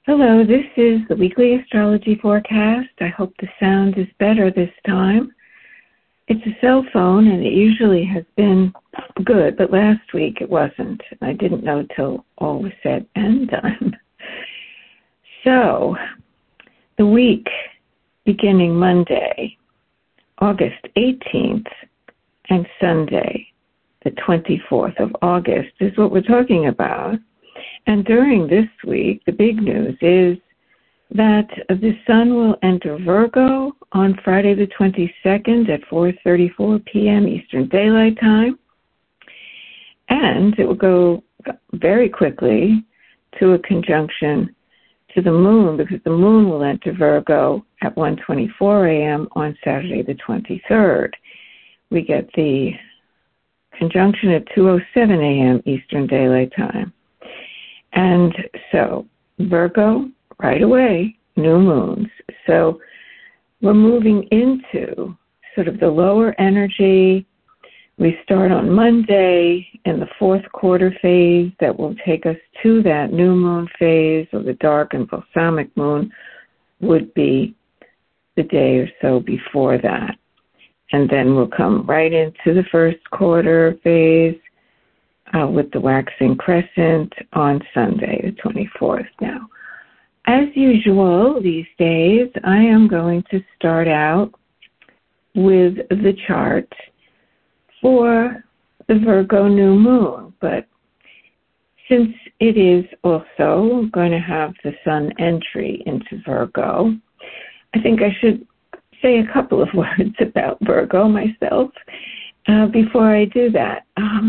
Hello, this is the weekly astrology forecast. I hope the sound is better this time. It's a cell phone, and it usually has been good, but last week it wasn't. I didn't know till all was said and done. So, the week beginning Monday, August 18th, and Sunday, the 24th of August, is what we're talking about. And during this week, the big news is that the sun will enter Virgo on Friday the 22nd at 4:34 p.m. Eastern Daylight Time. And it will go very quickly to a conjunction to the moon, because the moon will enter Virgo at 1:24 a.m. on Saturday the 23rd. We get the conjunction at 2:07 a.m. Eastern Daylight Time. And so, Virgo, right away, new moons. So we're moving into sort of the lower energy. We start on Monday in the fourth quarter phase that will take us to that new moon phase, or the dark and balsamic moon would be the day or so before that. And then we'll come right into the first quarter phase, with the waxing crescent on Sunday, the 24th. Now, as usual these days, I am going to start out with the chart for the Virgo new moon. But since it is also going to have the sun entry into Virgo, I think I should say a couple of words about Virgo myself before I do that.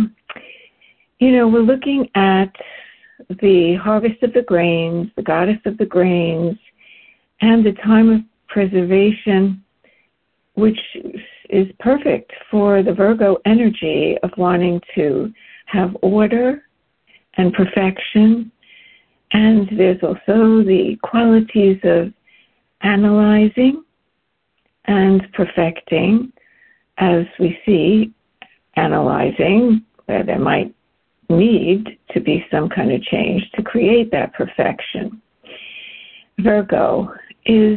We're looking at the harvest of the grains, the goddess of the grains, and the time of preservation, which is perfect for the Virgo energy of wanting to have order and perfection. And there's also the qualities of analyzing and perfecting, as we see, analyzing, where there might need to be some kind of change to create that perfection. Virgo is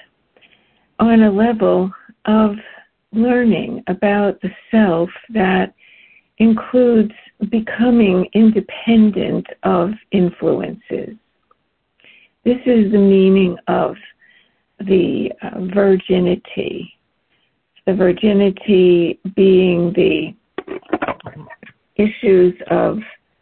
on a level of learning about the self that includes becoming independent of influences. This is the meaning of the virginity. The virginity being the issues of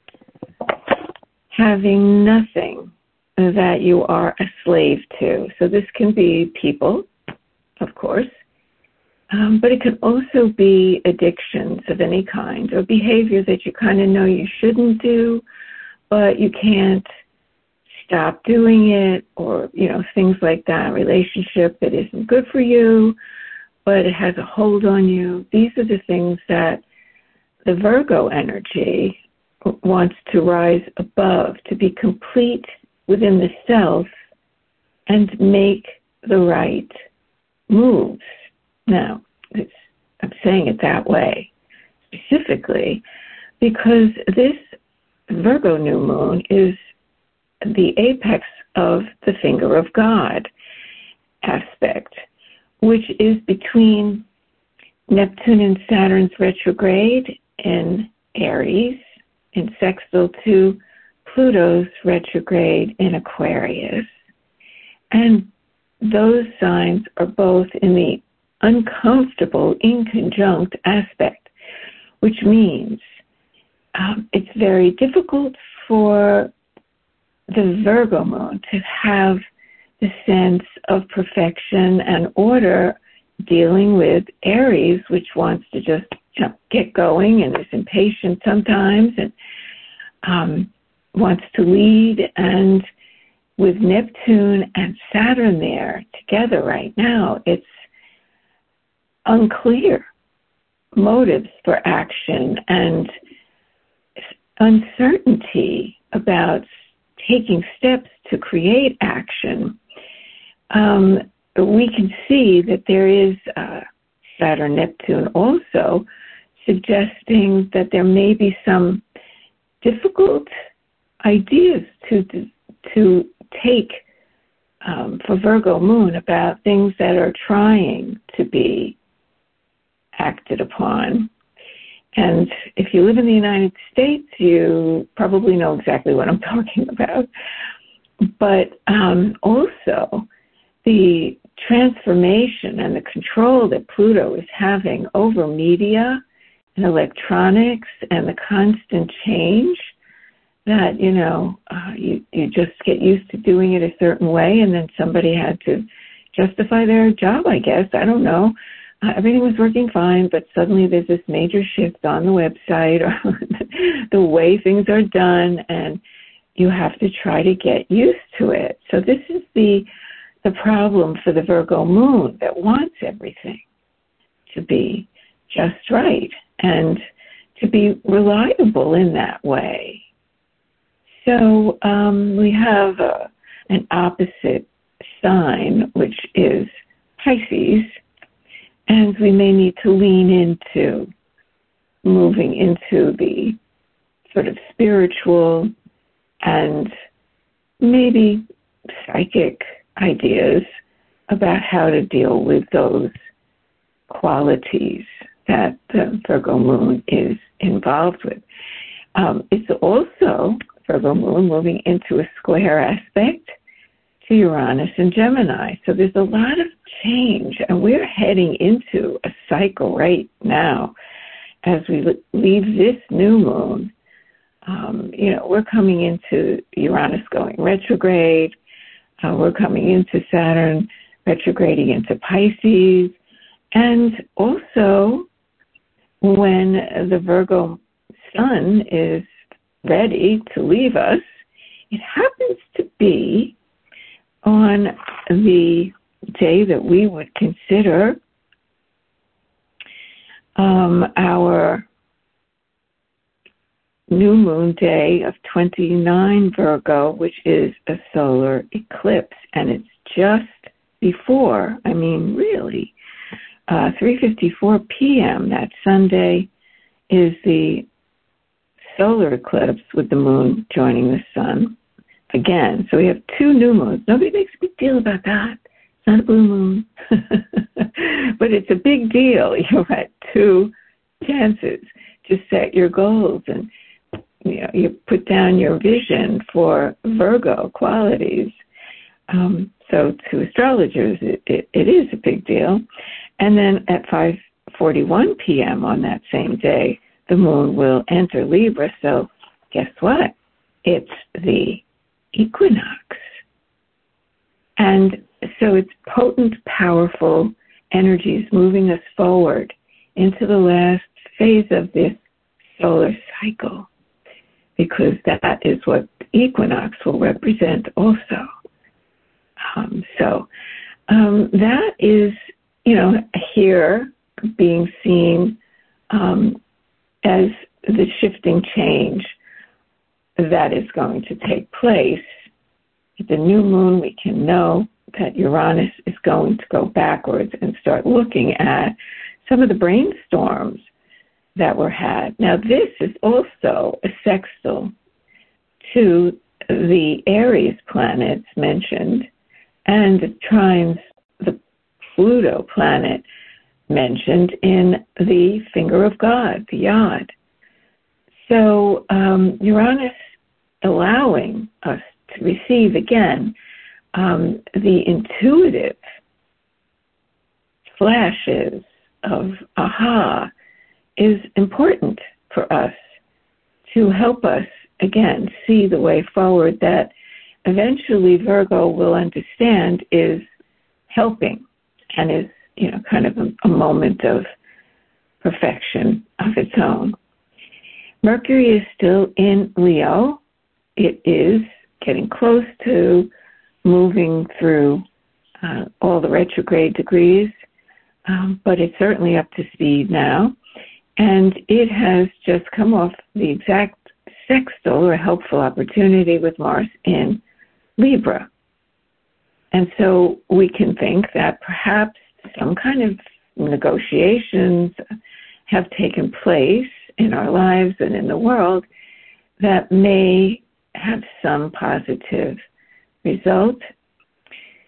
having nothing that you are a slave to. So this can be people, of course, but it can also be addictions of any kind, or behavior that you kind of know you shouldn't do, but you can't stop doing it, or, things like that. Relationship that isn't good for you, but it has a hold on you. These are the things that the Virgo energy wants to rise above, to be complete within the self and make the right moves. Now, I'm saying it that way specifically because this Virgo new moon is the apex of the finger of God aspect, which is between Neptune and Saturn's retrograde in Aries, in sextile to Pluto's retrograde in Aquarius. And those signs are both in the uncomfortable inconjunct aspect, which means it's very difficult for the Virgo moon to have the sense of perfection and order dealing with Aries, which wants to just get going and is impatient sometimes and wants to lead. And with Neptune and Saturn there together right now, it's unclear motives for action and uncertainty about taking steps to create action. We can see that there is Saturn, Neptune also suggesting that there may be some difficult ideas to take for Virgo moon about things that are trying to be acted upon. And if you live in the United States, you probably know exactly what I'm talking about. But also the transformation and the control that Pluto is having over media and electronics and the constant change that, you just get used to doing it a certain way, and then somebody had to justify their job, I guess. I don't know. Everything was working fine, but suddenly there's this major shift on the website or the way things are done, and you have to try to get used to it. So this is the problem for the Virgo moon that wants everything to be just right and to be reliable in that way. So we have an opposite sign, which is Pisces, and we may need to lean into moving into the sort of spiritual and maybe psychic ideas about how to deal with those qualities that the Virgo moon is involved with. It's also Virgo moon moving into a square aspect to Uranus and Gemini. So there's a lot of change, and we're heading into a cycle right now as we leave this new moon. We're coming into Uranus going retrograde. We're coming into Saturn retrograding into Pisces. And also, when the Virgo sun is ready to leave us, it happens to be on the day that we would consider our new moon day of 29 Virgo, which is a solar eclipse, and it's just before, really, 3:54 p.m. that Sunday is the solar eclipse with the moon joining the sun again. So we have two new moons. Nobody makes a big deal about that. It's not a blue moon. But it's a big deal. You had two chances to set your goals, and you put down your vision for Virgo qualities. So to astrologers, it is a big deal. And then at 5:41 p.m. on that same day, the moon will enter Libra. So guess what? It's the equinox. And so it's potent, powerful energies moving us forward into the last phase of this solar cycle, because that is what the equinox will represent also. That is, here being seen as the shifting change that is going to take place. At the new moon, we can know that Uranus is going to go backwards and start looking at some of the brainstorms that were had. Now, this is also a sextile to the Aries planets mentioned, and it trines the Pluto planet mentioned in the finger of God, the Yod. So Uranus allowing us to receive again the intuitive flashes of aha is important for us to help us again see the way forward that eventually Virgo will understand is helping and is kind of a moment of perfection of its own. Mercury is still in Leo. It is getting close to moving through all the retrograde degrees, but it's certainly up to speed now. And it has just come off the exact sextile or helpful opportunity with Mars in Libra. And so we can think that perhaps some kind of negotiations have taken place in our lives and in the world that may have some positive result.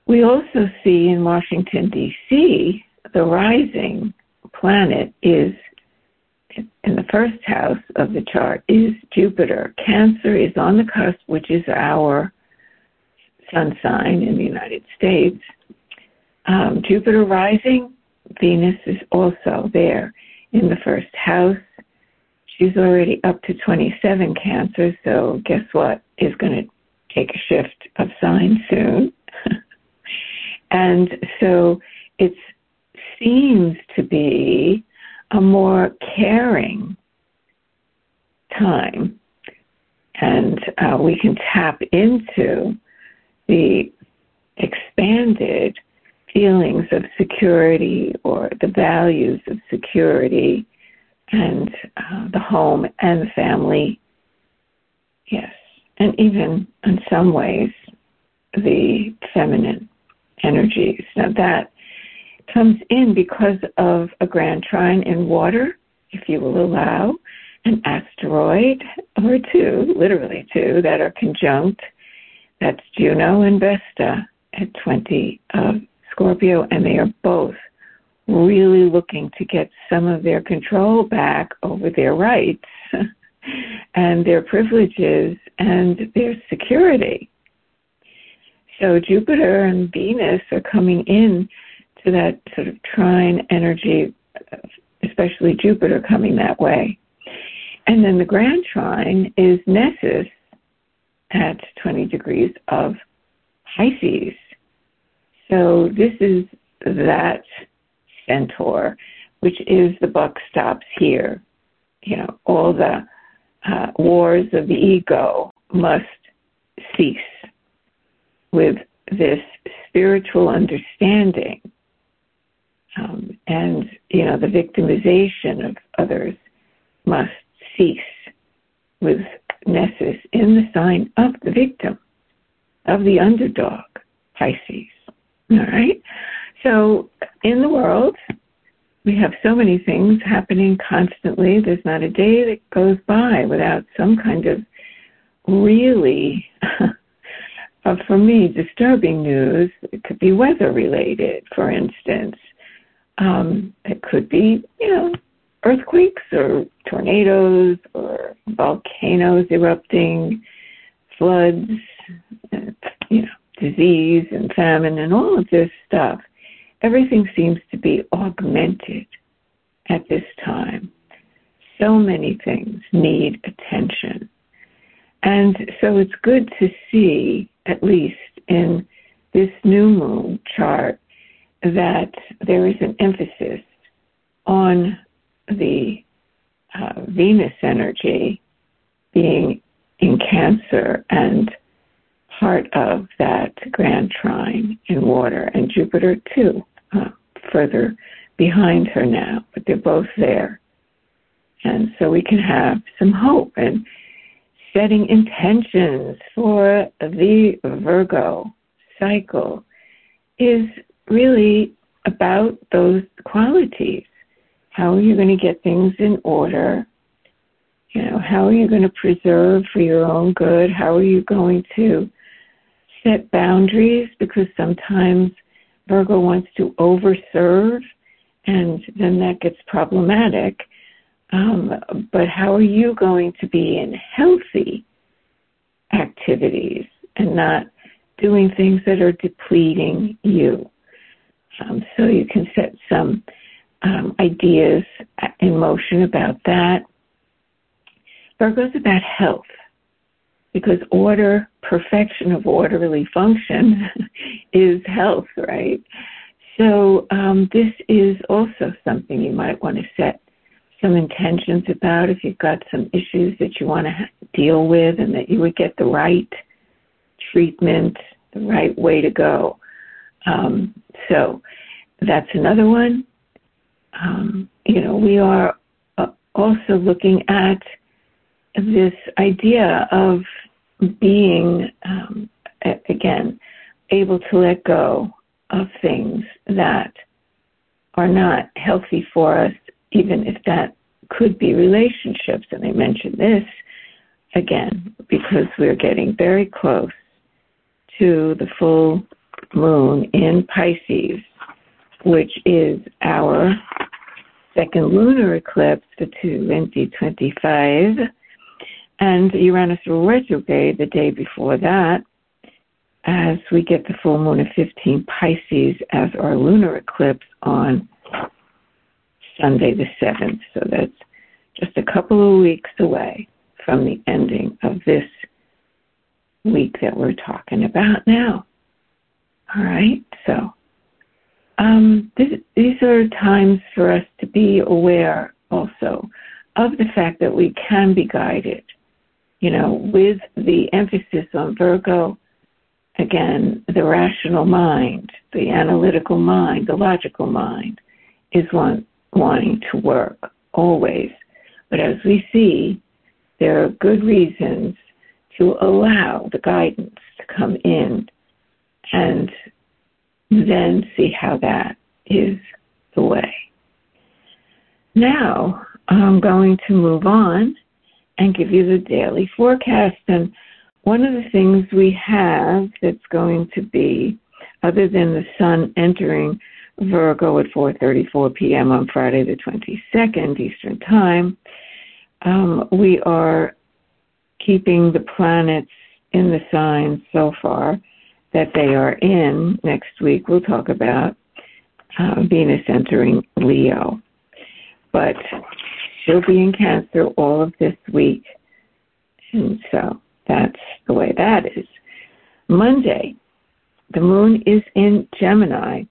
We also see in Washington, D.C., the rising planet is, in the first house of the chart, is Jupiter. Cancer is on the cusp, which is our sun sign in the United States. Jupiter rising, Venus is also there in the first house. She's already up to 27 Cancer, so guess what? Is going to take a shift of sign soon. And so it seems to be a more caring time, and we can tap into the expanded feelings of security or the values of security and the home and the family, yes, and even in some ways the feminine energies. Now that comes in because of a grand trine in water, if you will allow, an asteroid or two, literally two, that are conjunct. That's Juno and Vesta at 20 of Scorpio, and they are both really looking to get some of their control back over their rights and their privileges and their security. So Jupiter and Venus are coming in to that sort of trine energy, especially Jupiter coming that way. And then the grand trine is Nessus at 20 degrees of Pisces. So this is that centaur, which is the buck stops here. You know, all the wars of the ego must cease with this spiritual understanding. And, you know, the victimization of others must cease with Nessus in the sign of the victim, of the underdog, Pisces. All right? So in the world, we have so many things happening constantly. There's not a day that goes by without some kind of really, for me, disturbing news. It could be weather-related, for instance. It could be, you know, earthquakes or tornadoes or volcanoes erupting, floods, you know, disease and famine and all of this stuff. Everything seems to be augmented at this time. So many things need attention. And so it's good to see, at least in this new moon chart, that there is an emphasis on the Venus energy being in Cancer and part of that grand trine in water, and Jupiter too, further behind her now, but they're both there. And so we can have some hope, and setting intentions for the Virgo cycle is really about those qualities. How are you going to get things in order? You know, how are you going to preserve for your own good? How are you going to set boundaries? Because sometimes Virgo wants to overserve, and then that gets problematic. But how are you going to be in healthy activities and not doing things that are depleting you? So you can set some ideas in motion about that. Virgo's about health, because order, perfection of orderly function is health, right? So this is also something you might want to set some intentions about if you've got some issues that you want to deal with, and that you would get the right treatment, the right way to go. So that's another one. You know, we are also looking at this idea of being, again, able to let go of things that are not healthy for us, even if that could be relationships. And I mention this, again, because we're getting very close to the full moon in Pisces, which is our second lunar eclipse for 2025, and Uranus will retrograde the day before that, as we get the full moon of 15 Pisces as our lunar eclipse on Sunday the 7th. So that's just a couple of weeks away from the ending of this week that we're talking about now. All right, so these are times for us to be aware also of the fact that we can be guided, with the emphasis on Virgo. Again, the rational mind, the analytical mind, the logical mind is wanting to work always. But as we see, there are good reasons to allow the guidance to come in and then see how that is the way. Now, I'm going to move on and give you the daily forecast. And one of the things we have that's going to be, other than the sun entering Virgo at 4:34 p.m. on Friday the 22nd Eastern Time, we are keeping the planets in the signs so far that they are in. Next week we'll talk about Venus entering Leo. But she'll be in Cancer all of this week. And so that's the way that is. Monday, the moon is in Gemini.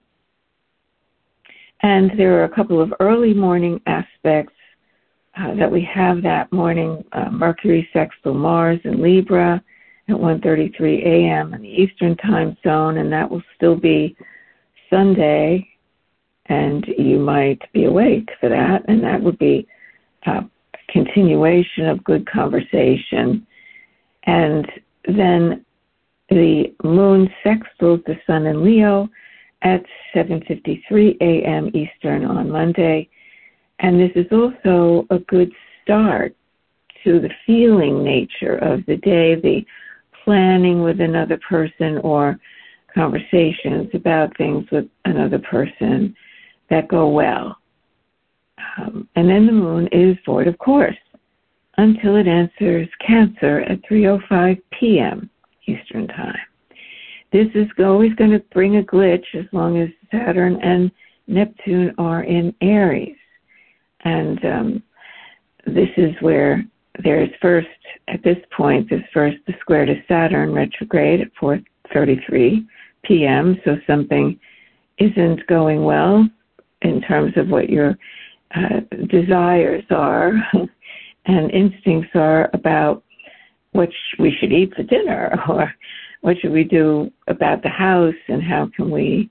And there are a couple of early morning aspects that we have that morning. Mercury sextile Mars in Libra at 1:33 a.m. in the Eastern Time Zone, and that will still be Sunday, and you might be awake for that, and that would be a continuation of good conversation. And then the moon sextiles the sun in Leo at 7:53 a.m. Eastern on Monday, and this is also a good start to the feeling nature of the day, the planning with another person or conversations about things with another person that go well. And then the moon is void of course until it enters Cancer at 3:05 p.m. Eastern Time. This is always going to bring a glitch as long as Saturn and Neptune are in Aries. And this is where there's first, at this point, there's first the square to Saturn retrograde at 4:33 p.m. So something isn't going well in terms of what your desires are and instincts are about what we should eat for dinner, or what should we do about the house, and how can we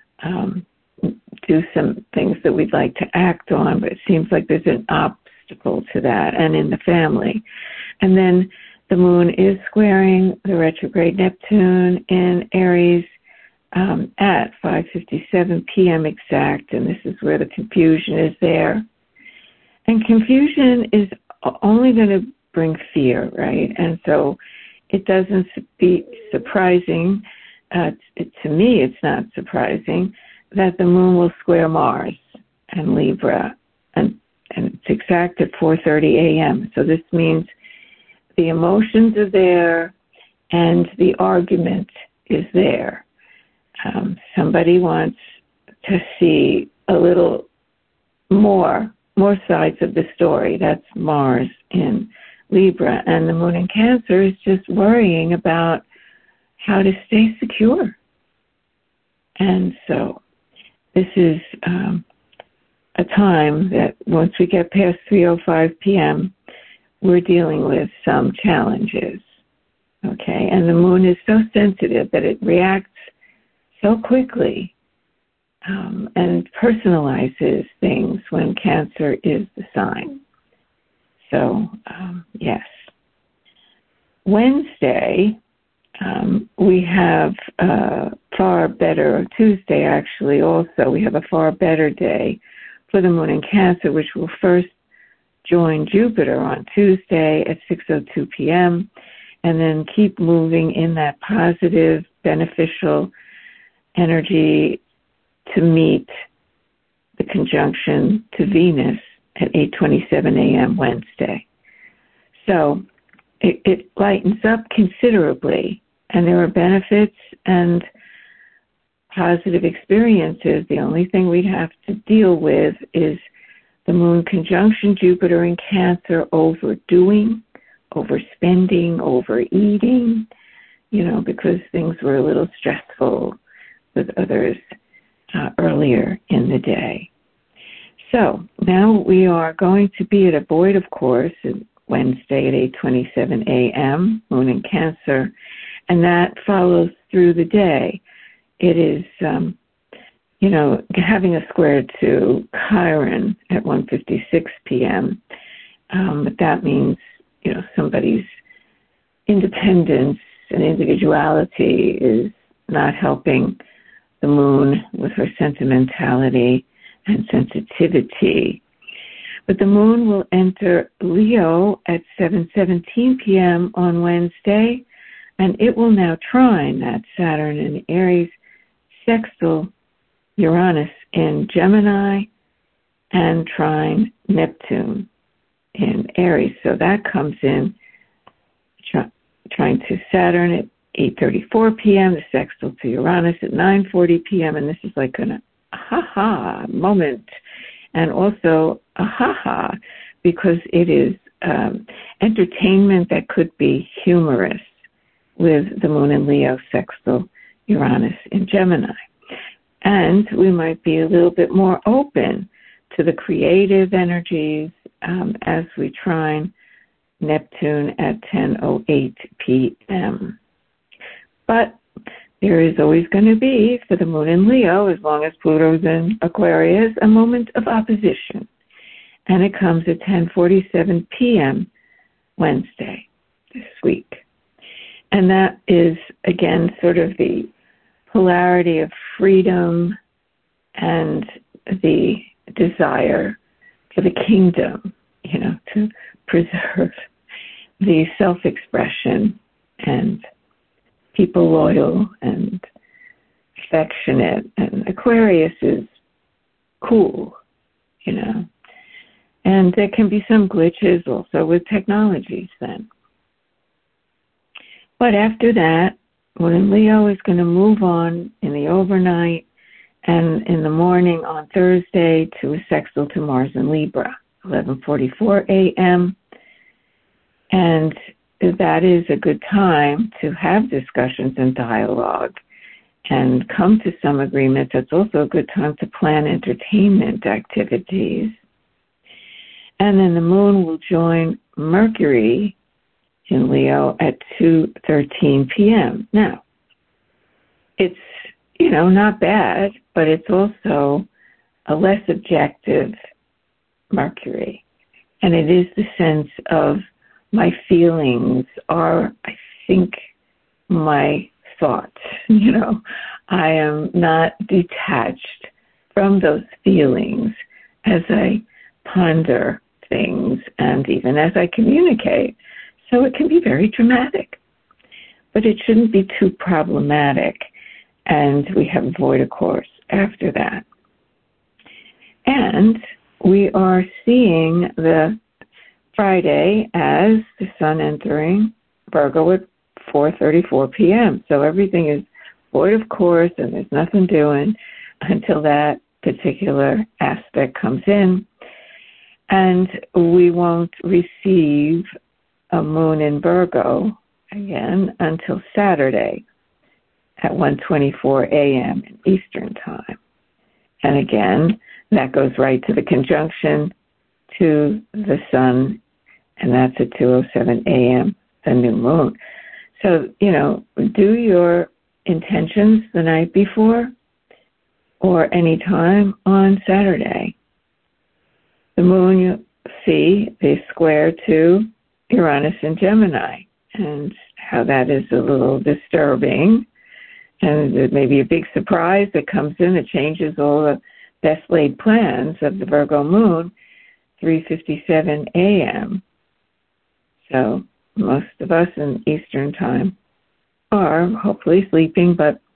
do some things that we'd like to act on, but it seems like there's an obstacle to that, and in the family. And then the moon is squaring the retrograde Neptune in Aries at 5:57 p.m. exact, and this is where the confusion is there. And confusion is only going to bring fear, right? And so it doesn't be surprising, to me it's not surprising, that the moon will square Mars and Libra, and it's exact at 4:30 a.m. So this means the emotions are there and the argument is there. Somebody wants to see a little more sides of the story. That's Mars in Libra, and the moon in Cancer is just worrying about how to stay secure. And so this is a time that once we get past 3:05 p.m., we're dealing with some challenges, okay? And the moon is so sensitive that it reacts so quickly and personalizes things when Cancer is the sign. So, yes. Wednesday, we have far better, Tuesday actually also, we have a far better day for the moon in Cancer, which will first join Jupiter on Tuesday at 6:02 p.m. and then keep moving in that positive, beneficial energy to meet the conjunction to Venus at 8:27 a.m. Wednesday. So it lightens up considerably, and there are benefits and positive experiences. The only thing we'd have to deal with is the moon conjunction Jupiter in Cancer, overdoing, overspending, overeating, because things were a little stressful with others earlier in the day. So now we are going to be at a void, of course, Wednesday at 8:27 a.m., moon in Cancer, and that follows through the day. It is, having a square to Chiron at 1:56 p.m., but that means, somebody's independence and individuality is not helping the moon with her sentimentality and sensitivity. But the moon will enter Leo at 7:17 p.m. on Wednesday, and it will now trine that Saturn in Aries, sextile Uranus in Gemini, and trine Neptune in Aries. So that comes in trine to Saturn at 8:34 p.m., the sextile to Uranus at 9:40 p.m., and this is like an aha moment, and also aha because it is entertainment that could be humorous with the moon in Leo sextile Uranus in Gemini. And we might be a little bit more open to the creative energies as we trine Neptune at 10:08 p.m. But there is always going to be, for the moon in Leo, as long as Pluto's in Aquarius, a moment of opposition. And it comes at 10:47 p.m. Wednesday this week. And that is, again, sort of the polarity of freedom and the desire for the kingdom, to preserve the self-expression and people loyal and affectionate. And Aquarius is cool, And there can be some glitches also with technologies then. But after that, Moon Leo is going to move on in the overnight and in the morning on Thursday to a sextile to Mars in Libra, 11:44 a.m. And that is a good time to have discussions and dialogue and come to some agreement. That's also a good time to plan entertainment activities. And then the moon will join Mercury in Leo at 2:13 p.m. Now, it's, not bad, but it's also a less objective Mercury. And it is the sense of my feelings are, I think, my thoughts. I am not detached from those feelings as I ponder things and even as I communicate. So it can be very dramatic, but it shouldn't be too problematic. And we have void, of course, after that. And we are seeing the Friday as the sun entering Virgo at 4:34 p.m. So everything is void, of course, and there's nothing doing until that particular aspect comes in. And we won't receive a moon in Virgo again until Saturday at 1:24 a.m. in Eastern Time. And again, that goes right to the conjunction to the sun, and that's at 2:07 a.m., the new moon. So, do your intentions the night before or any time on Saturday. The moon, you see, is square to Uranus in Gemini, and how that is a little disturbing. And there may be a big surprise that comes in that changes all the best laid plans of the Virgo moon, 3:57 a.m. So most of us in Eastern Time are hopefully sleeping, but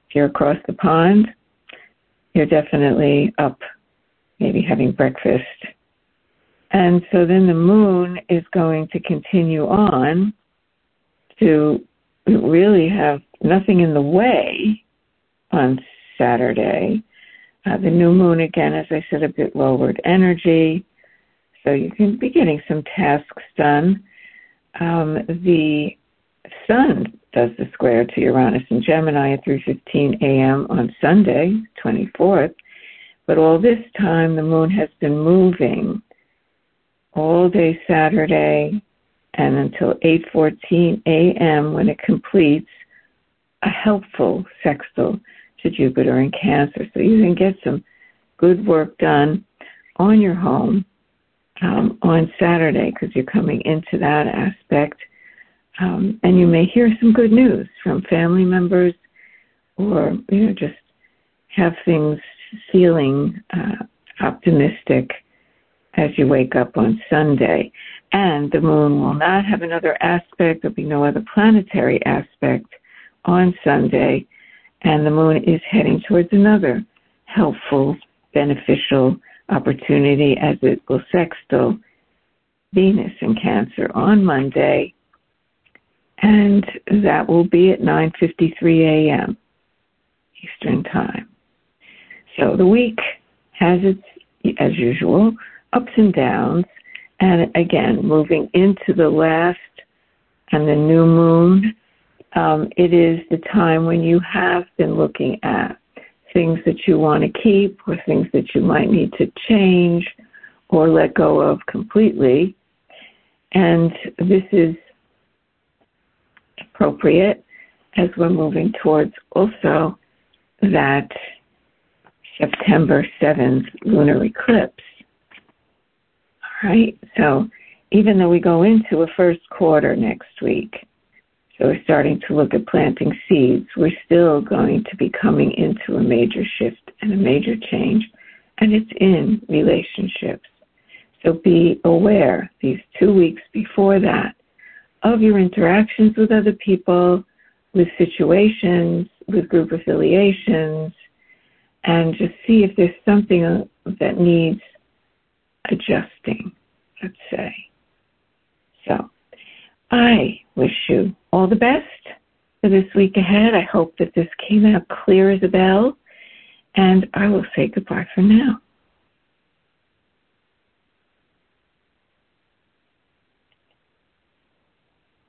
If you're across the pond, you're definitely up, maybe having breakfast. And so then the moon is going to continue on to really have nothing in the way on Saturday. The new moon, again, as I said, a bit lowered energy, so you can be getting some tasks done. The sun does the square to Uranus and Gemini at 3:15 a.m. on Sunday, 24th, but all this time the moon has been moving all day Saturday and until 8:14 a.m. when it completes a helpful sextile to Jupiter in Cancer. So you can get some good work done on your home on Saturday because you're coming into that aspect. And you may hear some good news from family members or, just have things feeling optimistic as you wake up on Sunday. And the moon will not have another aspect. There'll be no other planetary aspect on Sunday. And the moon is heading towards another helpful, beneficial opportunity as it will sextile Venus in Cancer on Monday. And that will be at 9:53 a.m. Eastern Time. So the week has its, as usual, ups and downs. And again, moving into the last and the new moon, it is the time when you have been looking at things that you want to keep or things that you might need to change or let go of completely. And this is appropriate as we're moving towards also that September 7th lunar eclipse. All right, so even though we go into a first quarter next week, so we're starting to look at planting seeds, we're still going to be coming into a major shift and a major change, and it's in relationships. So be aware these 2 weeks before that of your interactions with other people, with situations, with group affiliations, and just see if there's something that needs adjusting, let's say. So I wish you all the best for this week ahead. I hope that this came out clear as a bell, and I will say goodbye for now.